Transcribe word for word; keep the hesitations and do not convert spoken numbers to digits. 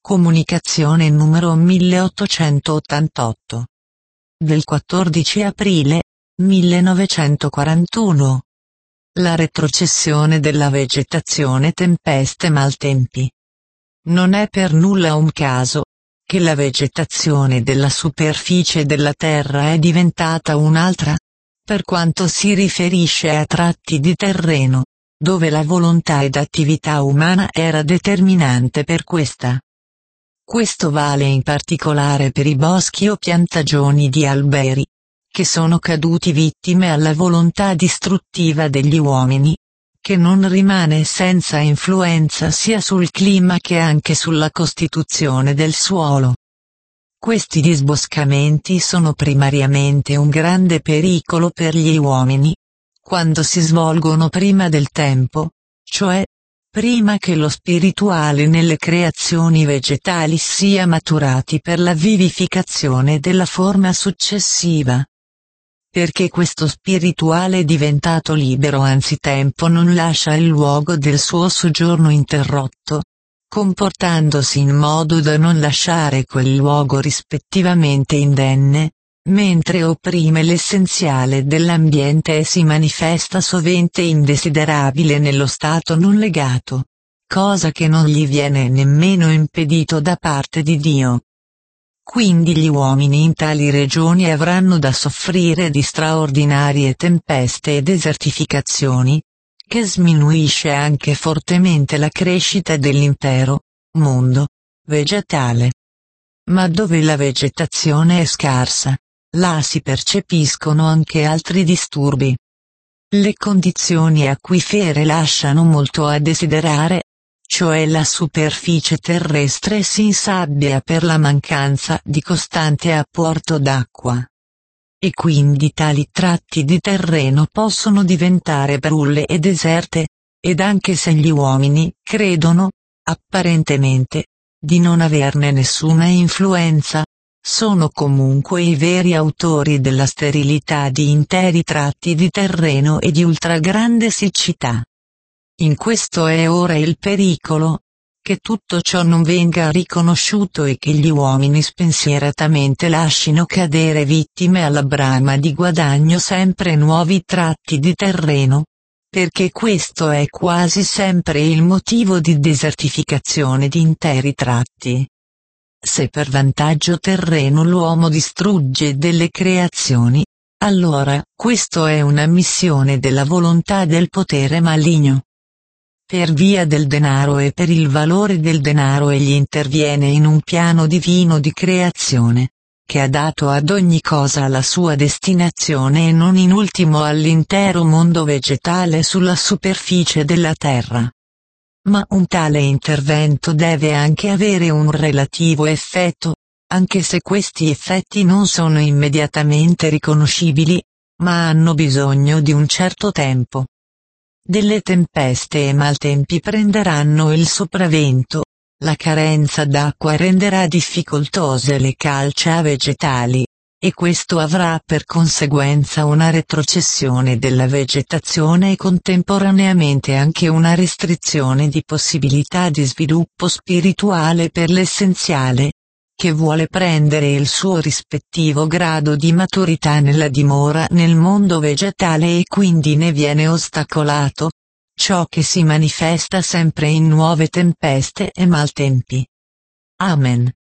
Comunicazione numero milleottocentottantotto. Del quattordici aprile millenovecentoquarantuno. La retrocessione della vegetazione tempeste-maltempi. Non è per nulla un caso che la vegetazione della superficie della Terra è diventata un'altra, per quanto si riferisce a tratti di terreno, dove la volontà ed attività umana era determinante per questa. Questo vale in particolare per i boschi o piantagioni di alberi, che sono caduti vittime alla volontà distruttiva degli uomini, che non rimane senza influenza sia sul clima che anche sulla costituzione del suolo. Questi disboscamenti sono primariamente un grande pericolo per gli uomini, quando si svolgono prima del tempo, cioè, prima che lo spirituale nelle creazioni vegetali sia maturati per la vivificazione della forma successiva. Perché questo spirituale diventato libero anzitempo non lascia il luogo del suo soggiorno interrotto, comportandosi in modo da non lasciare quel luogo rispettivamente indenne, mentre opprime l'essenziale dell'ambiente e si manifesta sovente indesiderabile nello stato non legato, cosa che non gli viene nemmeno impedito da parte di Dio. Quindi gli uomini in tali regioni avranno da soffrire di straordinarie tempeste e desertificazioni, che sminuisce anche fortemente la crescita dell'intero mondo vegetale. Ma dove la vegetazione è scarsa, là si percepiscono anche altri disturbi. Le condizioni acquifere lasciano molto a desiderare, cioè la superficie terrestre si insabbia per la mancanza di costante apporto d'acqua. E quindi tali tratti di terreno possono diventare brulle e deserte, ed anche se gli uomini credono, apparentemente, di non averne nessuna influenza, sono comunque i veri autori della sterilità di interi tratti di terreno e di ultragrande siccità. In questo è ora il pericolo, che tutto ciò non venga riconosciuto e che gli uomini spensieratamente lascino cadere vittime alla brama di guadagno sempre nuovi tratti di terreno, perché questo è quasi sempre il motivo di desertificazione di interi tratti. Se per vantaggio terreno l'uomo distrugge delle creazioni, allora questo è una missione della volontà del potere maligno. Per via del denaro e per il valore del denaro egli interviene in un piano divino di creazione, che ha dato ad ogni cosa la sua destinazione e non in ultimo all'intero mondo vegetale sulla superficie della terra. Ma un tale intervento deve anche avere un relativo effetto, anche se questi effetti non sono immediatamente riconoscibili, ma hanno bisogno di un certo tempo. Delle tempeste e maltempi prenderanno il sopravvento, la carenza d'acqua renderà difficoltose le calcea vegetali, e questo avrà per conseguenza una retrocessione della vegetazione e contemporaneamente anche una restrizione di possibilità di sviluppo spirituale per l'essenziale, che vuole prendere il suo rispettivo grado di maturità nella dimora nel mondo vegetale e quindi ne viene ostacolato, ciò che si manifesta sempre in nuove tempeste e maltempi. Amen.